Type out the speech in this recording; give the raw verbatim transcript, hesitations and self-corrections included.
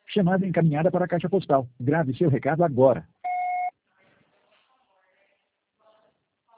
Chamada encaminhada para a caixa postal. Grave seu recado agora.